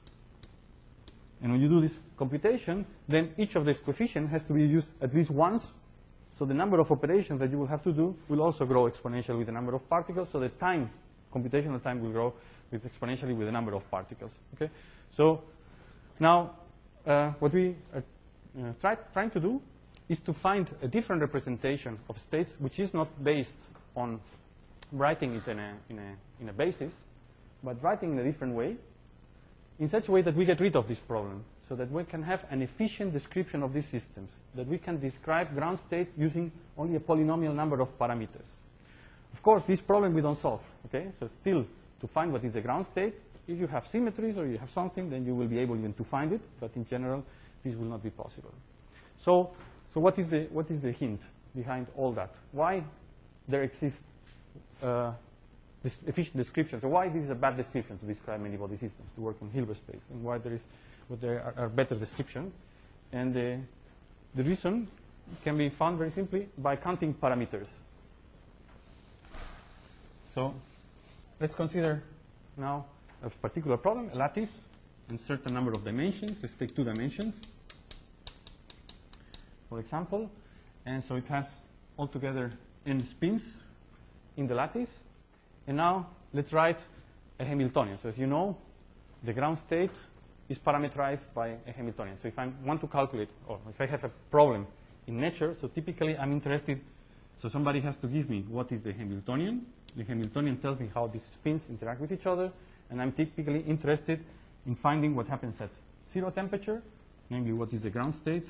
A: And when you do this computation, then each of these coefficients has to be used at least once. So the number of operations that you will have to do will also grow exponentially with the number of particles. So the time, computational time, will grow with exponentially with the number of particles. Okay. So now uh, what we are uh, try, trying to do is to find a different representation of states, which is not based on writing it in a, in a, in a basis, but writing in a different way, in such a way that we get rid of this problem, so that we can have an efficient description of these systems, that we can describe ground states using only a polynomial number of parameters. Of course, this problem we don't solve. Okay, so still to find what is the ground state, if you have symmetries or you have something, then you will be able even to find it, but in general, this will not be possible. So, so what is the what is the hint? behind all that. Why there exists uh, this efficient description. So why this is a bad description to describe many-body systems, to work on Hilbert space, and why there is what there are, are better description. And uh, the reason can be found very simply by counting parameters. So let's consider now a particular problem, a lattice, and certain number of dimensions. Let's take two dimensions, for example. And so it has altogether n spins in the lattice. And now let's write a Hamiltonian. So as you know, the ground state is parameterized by a Hamiltonian. So if I want to calculate, or if I have a problem in nature, so typically I'm interested, so somebody has to give me what is the Hamiltonian. The Hamiltonian tells me how these spins interact with each other, and I'm typically interested in finding what happens at zero temperature, namely what is the ground state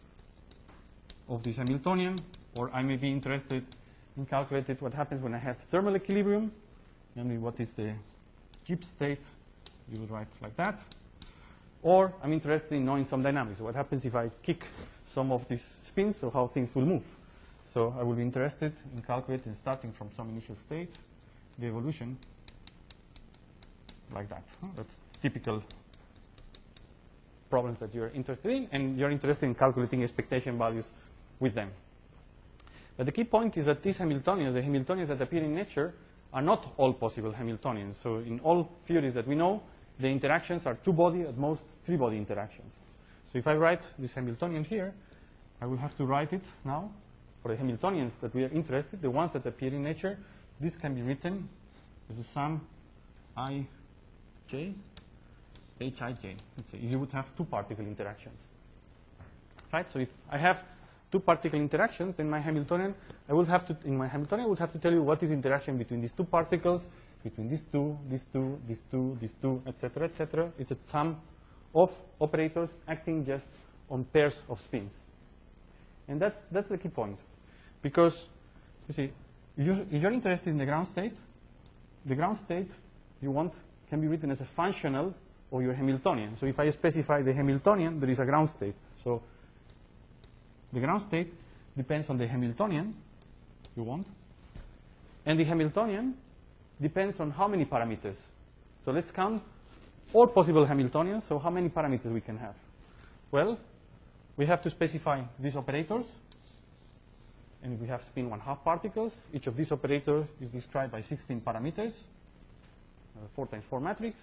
A: of this Hamiltonian, or I may be interested in calculating what happens when I have thermal equilibrium, namely what is the Gibbs state, you would write like that. Or I'm interested in knowing some dynamics. What happens if I kick some of these spins, so how things will move. So I will be interested in calculating, starting from some initial state, the evolution like that. Huh? That's typical problems that you're interested in, and you're interested in calculating expectation values with them. But the key point is that these Hamiltonians, the Hamiltonians that appear in nature, are not all possible Hamiltonians. So in all theories that we know, the interactions are two-body, at most three-body interactions. So if I write this Hamiltonian here, I will have to write it now for the Hamiltonians that we are interested, the ones that appear in nature. This can be written as a sum I j, h I j. Let's say you would have two particle interactions. Right? So if I have two particle interactions, then my Hamiltonian, I will have to, in my Hamiltonian, I would have to tell you what is interaction between these two particles, between these two, these two, these two, these two, et cetera, et cetera. It's a sum of operators acting just on pairs of spins. And that's, that's the key point. Because, you see, if you're interested in the ground state, the ground state you want can be written as a functional of your Hamiltonian. So if I specify the Hamiltonian, there is a ground state. So the ground state depends on the Hamiltonian you want. And the Hamiltonian depends on how many parameters. So let's count all possible Hamiltonians. So how many parameters we can have? Well, we have to specify these operators. And we have spin one-half particles. Each of these operators is described by sixteen parameters, uh, four times four matrix.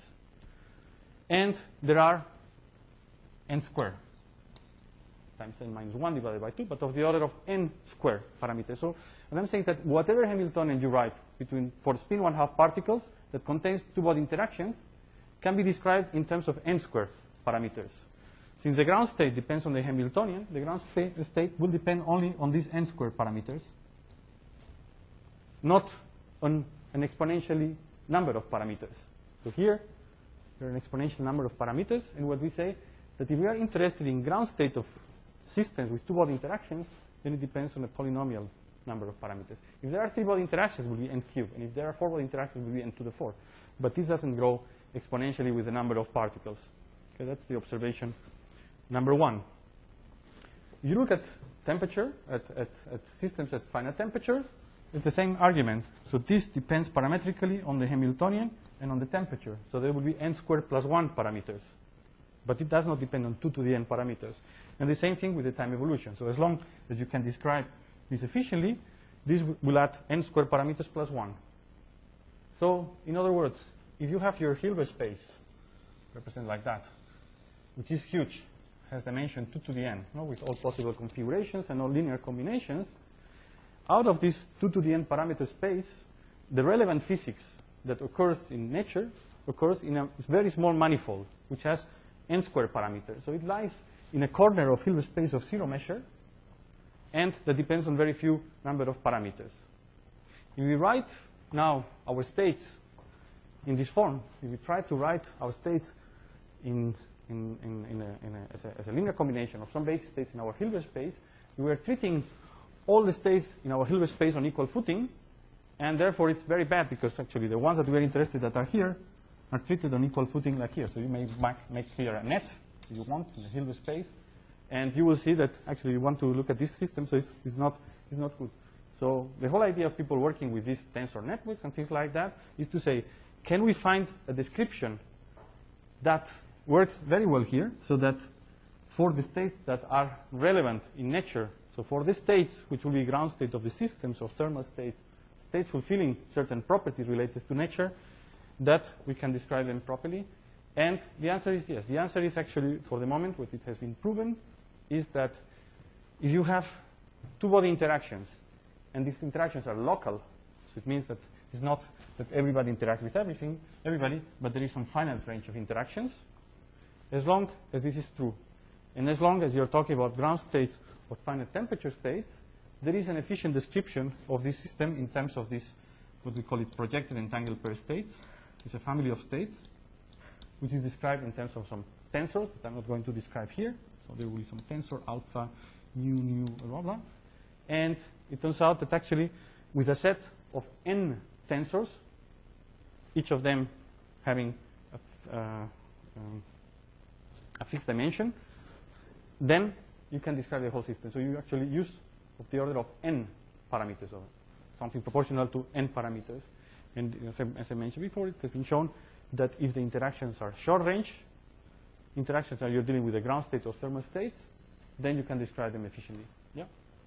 A: And there are n squared times n minus one divided by two, but of the order of n squared parameters. So what I'm saying is that whatever Hamiltonian you write between for spin one-half particles that contains two-body interactions can be described in terms of n squared parameters. Since the ground state depends on the Hamiltonian, the ground sta state will depend only on these n squared parameters, not on an exponentially number of parameters. So here, there are an exponential number of parameters, and what we say that if we are interested in ground state of systems with two-body interactions, then it depends on a polynomial number of parameters. If there are three-body interactions, it will be n cubed, and if there are four-body interactions, it will be n to the four. But this doesn't grow exponentially with the number of particles. Okay, that's the observation number one. You look at temperature, at, at, at systems at finite temperature, it's the same argument. So this depends parametrically on the Hamiltonian and on the temperature. So there will be n squared plus one parameters. But it does not depend on two to the n parameters. And the same thing with the time evolution. So as long as you can describe this efficiently, this will add n squared parameters plus one. So in other words, if you have your Hilbert space, represented like that, which is huge, has dimension two to the n, you know, with all possible configurations and all linear combinations, out of this two to the n parameter space, the relevant physics that occurs in nature occurs in a very small manifold, which has n squared parameters. So it lies in a corner of Hilbert space of zero measure, and that depends on very few number of parameters. If we write now our states in this form, if we try to write our states in In, in, in a, in a, as, a, as a linear combination of some basis states in our Hilbert space, we are treating all the states in our Hilbert space on equal footing, and therefore it's very bad because actually the ones that we are interested that are here are treated on equal footing like here. So you may make here a net if you want in the Hilbert space, And you will see that actually you want to look at this system, so it's, it's, not, it's not good. So the whole idea of people working with these tensor networks and things like that is to say, can we find a description that works very well here, so that for the states that are relevant in nature, so for the states which will be ground state of the systems, or thermal state, states fulfilling certain properties related to nature, that we can describe them properly. And the answer is yes. The answer is actually, for the moment, what it has been proven is that if you have two-body interactions, and these interactions are local, so it means that it's not that everybody interacts with everything, everybody, but there is some finite range of interactions, as long as this is true. And as long as you're talking about ground states or finite temperature states, there is an efficient description of this system in terms of this, what we call it, projected entangled pair states. It's a family of states, which is described in terms of some tensors that I'm not going to describe here. So there will be some tensor, alpha, mu, nu, blah, blah. And it turns out that actually with a set of n tensors, each of them having a, f uh, um, a fixed dimension, then you can describe the whole system. So you actually use of the order of n parameters, or something proportional to n parameters. And as I, as I mentioned before, it has been shown that if the interactions are short range interactions, that you're dealing with a ground state or thermal states, then you can describe them efficiently. Yeah?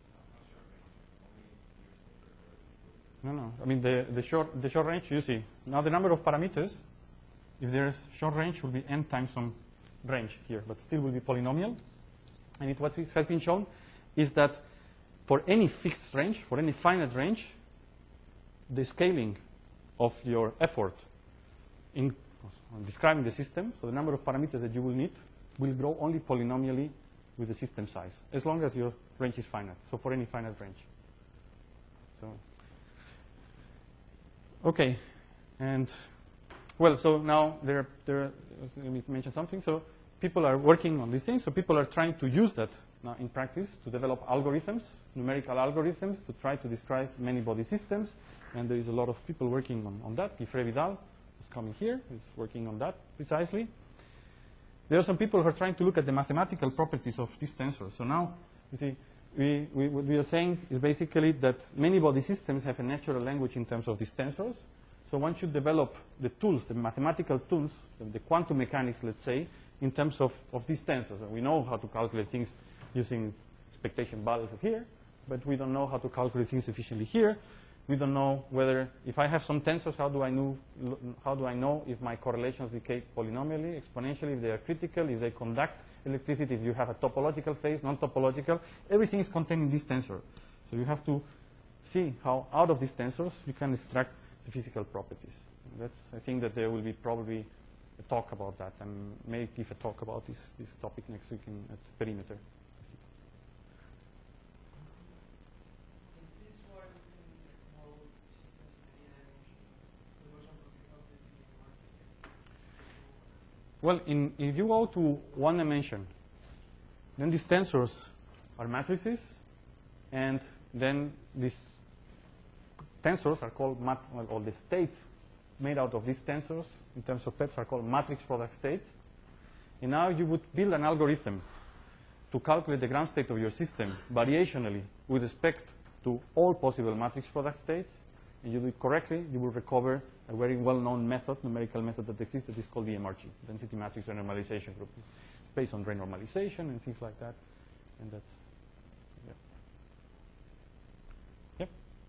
A: No, no. I mean, the, the, short, the short range, you see. Now, the number of parameters, if there's short range, will be n times some range here, but still will be polynomial. And it, what has been shown is that for any fixed range, for any finite range, the scaling of your effort in describing the system, so the number of parameters that you will need, will grow only polynomially with the system size, as long as your range is finite. So for any finite range. So, okay, and well, so now there, there. Let me mention something. So people are working on these things. So people are trying to use that now in practice to develop algorithms, numerical algorithms, to try to describe many body systems. And there is a lot of people working on, on that. Guifré Vidal is coming here, is working on that precisely. There are some people who are trying to look at the mathematical properties of these tensors. So now, you see, we, we, what we are saying is basically that many body systems have a natural language in terms of these tensors. So one should develop the tools, the mathematical tools, the, the quantum mechanics, let's say, in terms of, of these tensors. And we know how to calculate things using expectation values here, but we don't know how to calculate things efficiently here. We don't know whether, if I have some tensors, how do I know, how do I know if my correlations decay polynomially, exponentially, if they are critical, if they conduct electricity, if you have a topological phase, non-topological. Everything is contained in this tensor. So you have to see how out of these tensors you can extract the physical properties. That's, I think that there will be probably a talk about that, and may give a talk about this, this topic next week in, at Perimeter. Well, in, if you go to one dimension, then these tensors are matrices, and then these tensors are called, mat well, or the states made out of these tensors, in terms of PEPs, are called matrix product states. And now you would build an algorithm to calculate the ground state of your system variationally with respect to all possible matrix product states. And you do it correctly, you will recover a very well-known method, numerical method that exists, that is called the M R G, density matrix renormalization group. It's based on renormalization and things like that. And that's, yeah. Yep.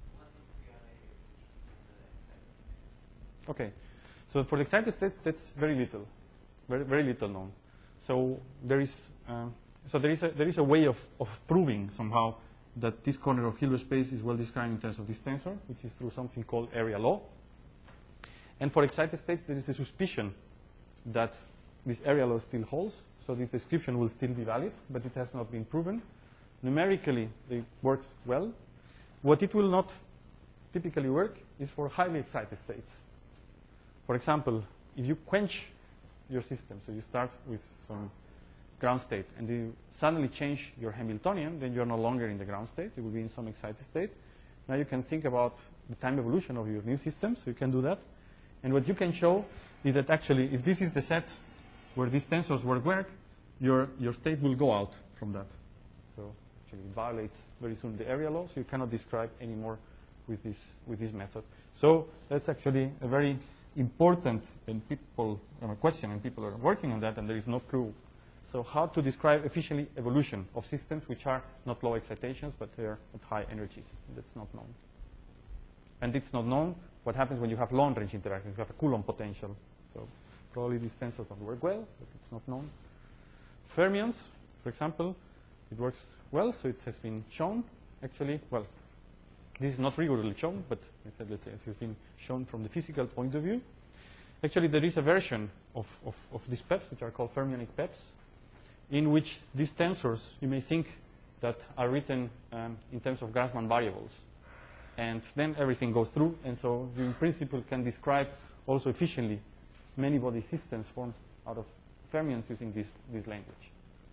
A: Okay. So for the excited states, that's very little, very, very little known. So there is, uh, so there is a, there is a way of, of proving somehow that this corner of Hilbert space is well described in terms of this tensor, which is through something called area law. And for excited states, there is a suspicion that this area law still holds, so this description will still be valid, but it has not been proven. Numerically, it works well. What it will not typically work is for highly excited states. For example, if you quench your system, so you start with some ground state, and you suddenly change your Hamiltonian, then you're no longer in the ground state. You will be in some excited state. Now you can think about the time evolution of your new system, so you can do that. And what you can show is that actually, if this is the set where these tensors work, work your, your state will go out from that. So actually it violates very soon the area law, so you cannot describe anymore with this, with this method. So that's actually a very important and people, uh, question, and people are working on that, and there is no clue. So how to describe efficiently evolution of systems which are not low excitations, but they are at high energies. That's not known. And it's not known what happens when you have long-range interactions. You have a Coulomb potential. So probably this tensor can work well, but it's not known. Fermions, for example, it works well, so it has been shown, actually, well, this is not rigorously shown, but let's say it has been shown from the physical point of view. Actually, there is a version of, of, of these P E Ps, which are called fermionic P E Ps, in which these tensors, you may think that are written um, in terms of Grassmann variables. And then everything goes through, and so you in principle can describe also efficiently many body systems formed out of fermions using this, this language.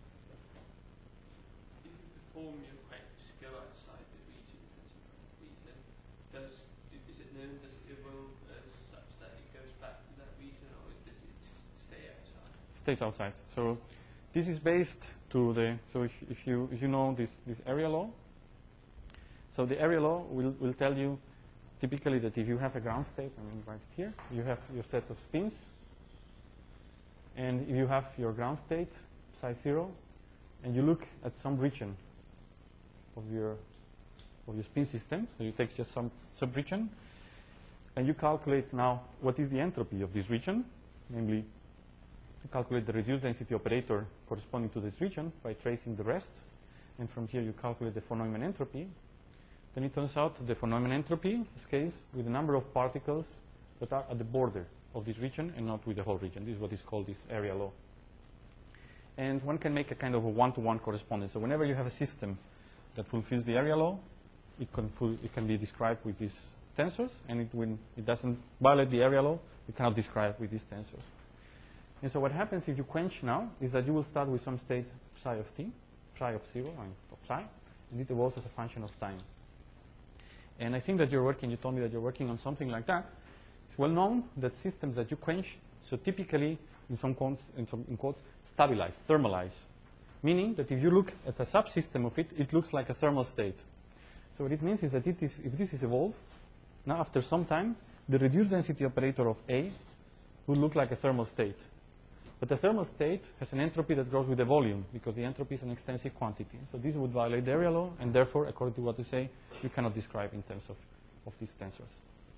D: If you perform your quench go outside the region, region does, is it known, does it evolve as such that it goes back to that region, or does it just stay outside?
A: Stays outside. So this is based to the, so if, if, you, if you know this, this area law, so the area law will, will tell you typically that if you have a ground state, I mean right here, you have your set of spins, and if you have your ground state, psi zero, and you look at some region of your, of your spin system, so you take just some subregion, and you calculate now what is the entropy of this region, namely you calculate the reduced density operator corresponding to this region by tracing the rest, and from here you calculate the von Neumann entropy. Then it turns out the von Neumann entropy scales with the number of particles that are at the border of this region and not with the whole region. This is what is called this area law. And one can make a kind of a one-to-one correspondence. So whenever you have a system that fulfills the area law, it can, full, it can be described with these tensors, and it, when it doesn't violate the area law, you cannot describe with these tensors. And so what happens if you quench now is that you will start with some state psi of t, psi of zero, I mean, of psi, and it evolves as a function of time. And I think that you're working, you told me that you're working on something like that. It's well known that systems that you quench, so typically, in some quotes, in some in quotes, stabilize, thermalize. Meaning that if you look at a subsystem of it, it looks like a thermal state. So what it means is that it is, if this is evolved, now after some time, the reduced density operator of A will look like a thermal state. But the thermal state has an entropy that grows with the volume, because the entropy is an extensive quantity. So this would violate the area law, and therefore, according to what you say, you cannot describe in terms of, of these tensors.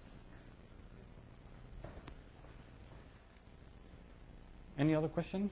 A: Any other question?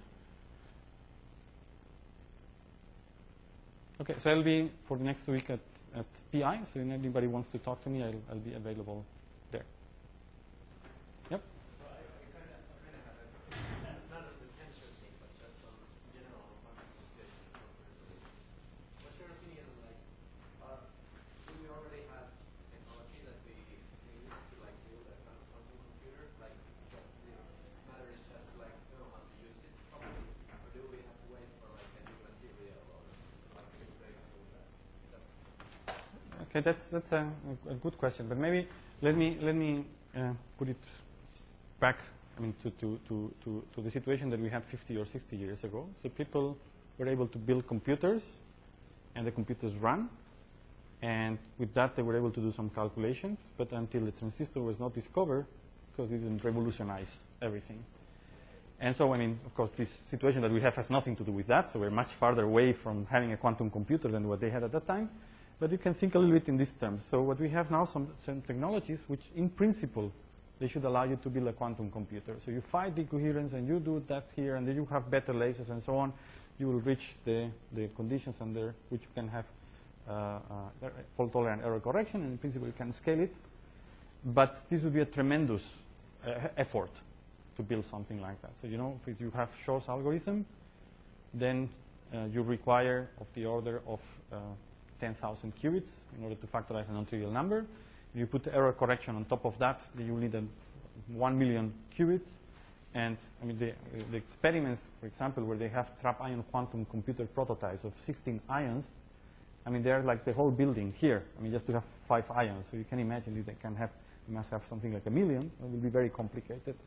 A: Okay, so I'll be for the next week at, at P I, so if anybody wants to talk to me, I'll, I'll be available there. Yep?
E: So I, I kind of kind of have a, not on the tensor thing, but just on general quantum computation. What's your opinion on, like, uh, do we already have technology that we use to, like, build a kind of quantum computer? Like, the matter is just, like, know how to use it properly? Or do we have to wait for, like, a new material or, like, a breakthrough that, that
A: Okay, that's that's a, a good question, but maybe let me let me uh, put it back. I mean, to, to to to to the situation that we had fifty or sixty years ago. So people were able to build computers, and the computers run, and with that they were able to do some calculations. But until the transistor was not discovered, because it didn't revolutionize everything. And so, I mean, of course, this situation that we have has nothing to do with that. So we're much farther away from having a quantum computer than what they had at that time. But you can think a little bit in these terms. So what we have now, some, some technologies which, in principle, they should allow you to build a quantum computer. So you fight decoherence, and you do that here, and then you have better lasers and so on. You will reach the, the conditions under which you can have uh, uh, fault-tolerant error correction, and in principle, you can scale it. But this would be a tremendous uh, effort to build something like that. So, you know, if you have Shor's algorithm, then uh, you require of the order of uh, ten thousand qubits in order to factorize a non-trivial number. If you put error correction on top of that, then you will need a one million qubits. And I mean, the, the experiments, for example, where they have trap ion quantum computer prototypes of sixteen ions, I mean, they're like the whole building here. I mean, just to have five ions. So you can imagine if they can have, they must have something like a million. It will be very complicated.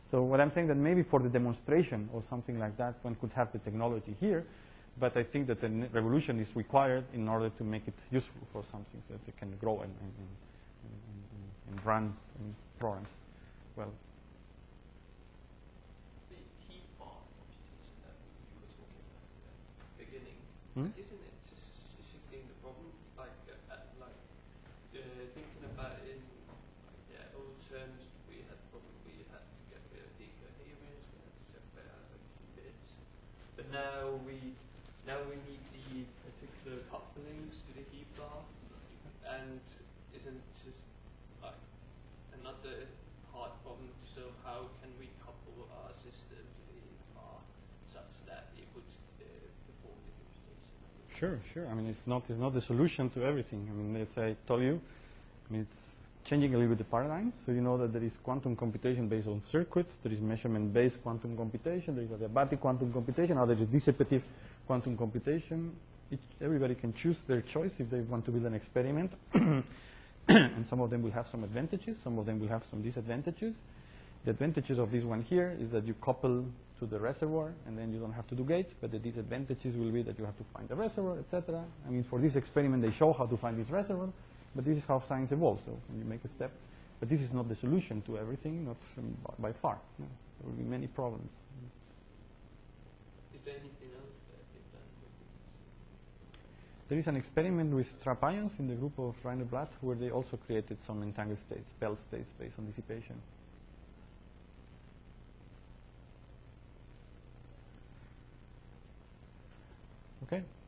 A: So what I'm saying that maybe for the demonstration or something like that, one could have the technology here, but I think that a revolution is required in order to make it useful for something so that it can grow and, and, and, and, and run in programs. Well,
D: The heat bar computation that you were talking about at the beginning,
A: Hmm?
D: isn't it just shifting the problem? Like, uh, uh, like uh, thinking about it in like, yeah, old terms, we had probably had to get rid of decoherence, we had to separate out a few bits. But now we now we need the particular couplings to the heat bar, and isn't it just like another hard problem to solve? How can we couple our system to the heat bar such that it would uh, perform the computation?
A: sure, sure. I mean, it's not, it's not the solution to everything. I mean, as I told you, I mean, it's changing a little bit the paradigm. So you know that there is quantum computation based on circuits, there is measurement-based quantum computation, there is adiabatic quantum computation, now there is dissipative quantum computation. Each, everybody can choose their choice if they want to build an experiment. And some of them will have some advantages, some of them will have some disadvantages. The advantages of this one here is that you couple to the reservoir and then you don't have to do gates, but the disadvantages will be that you have to find the reservoir, et cetera. I mean, for this experiment, they show how to find this reservoir, but this is how science evolves. So when you make a step, but this is not the solution to everything, not um, by, by far. No. There will be many problems.
D: Is there anything else that you've done?
A: There is an experiment with trap ions in the group of Rainer Blatt where they also created some entangled states, Bell states based on dissipation. Okay.